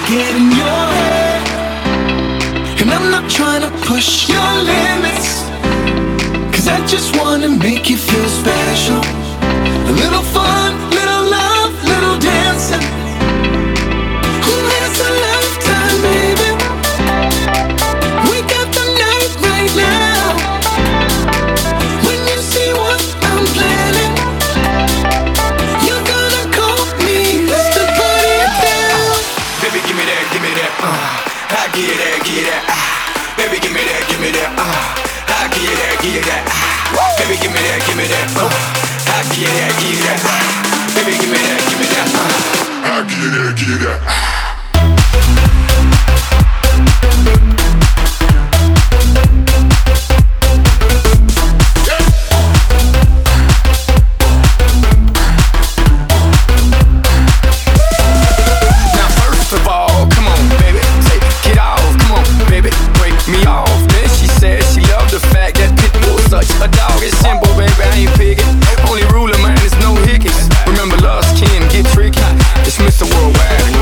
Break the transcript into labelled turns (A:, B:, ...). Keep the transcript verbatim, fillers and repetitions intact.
A: get in your head. And I'm not trying to push your limits, cause I just wanna make you feel special. A little fun, little love, little dancing. Who has a lifetime, baby? We got the night right now. When you see what I'm planning, you're gonna call me Mister Party It Down.
B: Baby, give me that, give me that, uh I give you that, give you that, ah. Baby, give me that, give me that, uh I give you that, give you that, ah. Baby, give me that, give me that, uh I give you that, give you that, ah. Baby, give me that, give me that, uh I give you that, give you that, ah.
C: A dog is simple, baby, I ain't picky. Only rule of mine is no hickeys. Remember, lost kin get tricky. It's Mister Worldwide.